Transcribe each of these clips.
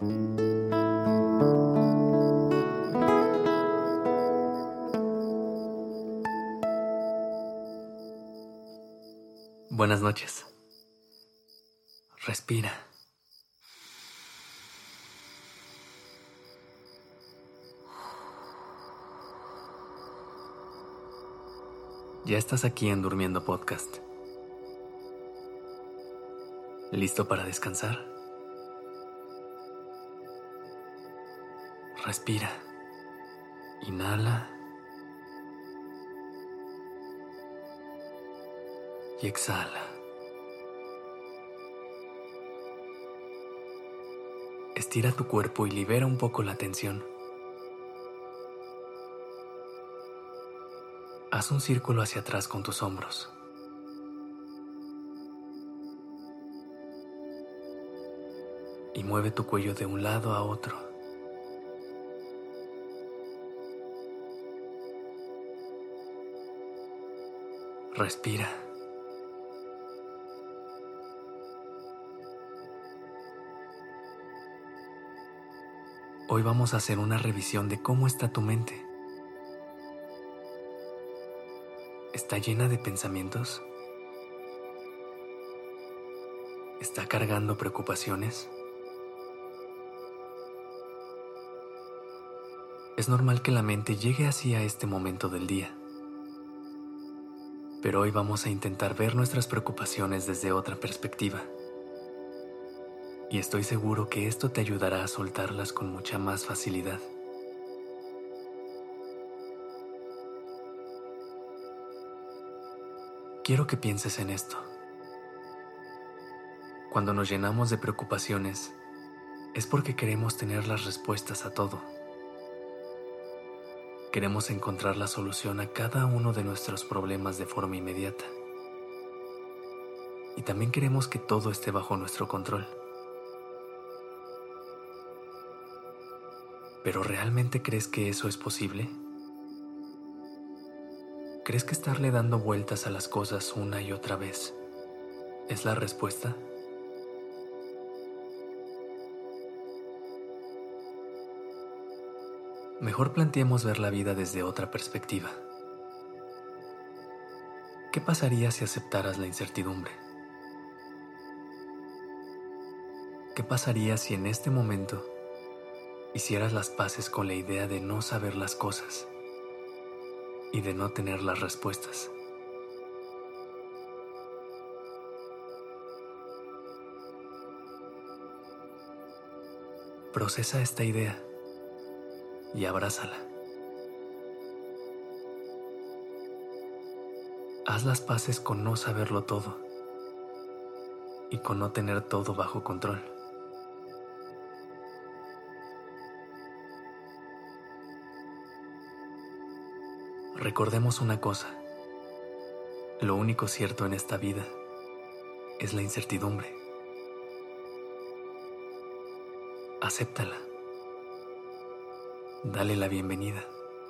Buenas noches. Respira. Ya estás aquí en Durmiendo Podcast. ¿Listo para descansar? Respira. Inhala. Y exhala. Estira tu cuerpo y libera un poco la tensión. Haz un círculo hacia atrás con tus hombros. Y mueve tu cuello de un lado a otro. Respira. Hoy vamos a hacer una revisión de cómo está tu mente. ¿Está llena de pensamientos? ¿Está cargando preocupaciones? Es normal que la mente llegue así a este momento del día. Pero hoy vamos a intentar ver nuestras preocupaciones desde otra perspectiva. Y estoy seguro que esto te ayudará a soltarlas con mucha más facilidad. Quiero que pienses en esto. Cuando nos llenamos de preocupaciones, es porque queremos tener las respuestas a todo. Queremos encontrar la solución a cada uno de nuestros problemas de forma inmediata. Y también queremos que todo esté bajo nuestro control. ¿Pero realmente crees que eso es posible? ¿Crees que estarle dando vueltas a las cosas una y otra vez es la respuesta? Mejor planteemos ver la vida desde otra perspectiva. ¿Qué pasaría si aceptaras la incertidumbre? ¿Qué pasaría si en este momento hicieras las paces con la idea de no saber las cosas y de no tener las respuestas? Procesa esta idea y abrázala. Haz las paces con no saberlo todo y con no tener todo bajo control. Recordemos una cosa: lo único cierto en esta vida es la incertidumbre. Acéptala. Dale la bienvenida.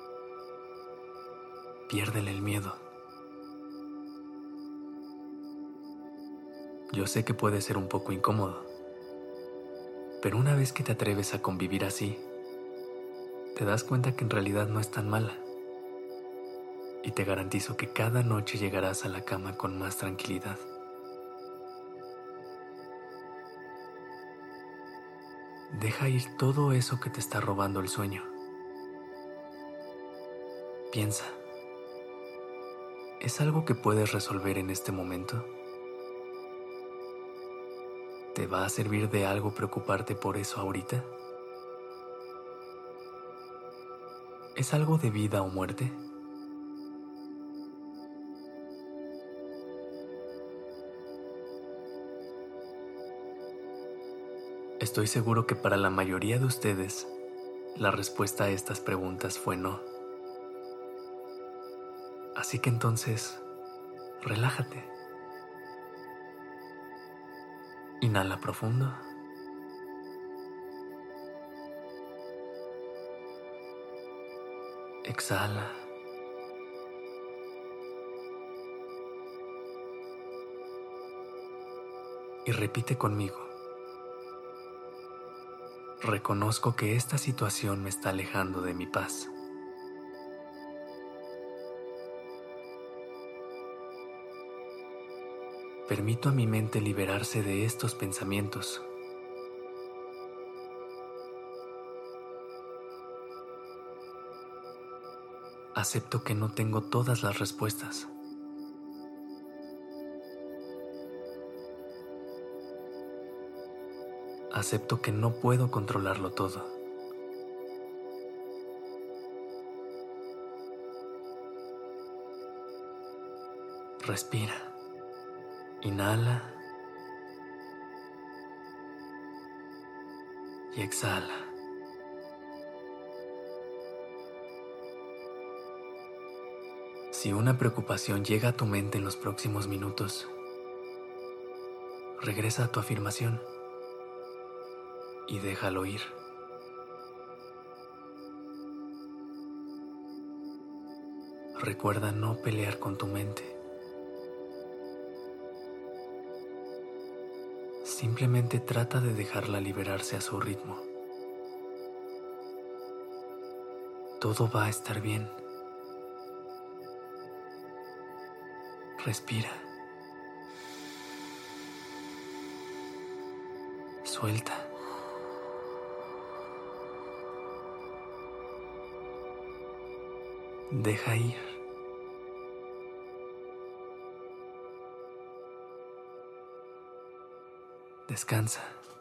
Piérdele el miedo. Yo sé que puede ser un poco incómodo, pero una vez que te atreves a convivir así, te das cuenta que en realidad no es tan mala. Y te garantizo que cada noche llegarás a la cama con más tranquilidad. Deja ir todo eso que te está robando el sueño. Piensa, ¿es algo que puedes resolver en este momento? ¿Te va a servir de algo preocuparte por eso ahorita? ¿Es algo de vida o muerte? Estoy seguro que para la mayoría de ustedes, la respuesta a estas preguntas fue no. Así que entonces, relájate. Inhala profundo. Exhala. Y repite conmigo. Reconozco que esta situación me está alejando de mi paz. Permito a mi mente liberarse de estos pensamientos. Acepto que no tengo todas las respuestas. Acepto que no puedo controlarlo todo. Respira. Inhala. Y exhala. Si una preocupación llega a tu mente en los próximos minutos, regresa a tu afirmación y déjalo ir. Recuerda no pelear con tu mente. Simplemente trata de dejarla liberarse a su ritmo. Todo va a estar bien. Respira. Suelta. Deja ir. Descansa.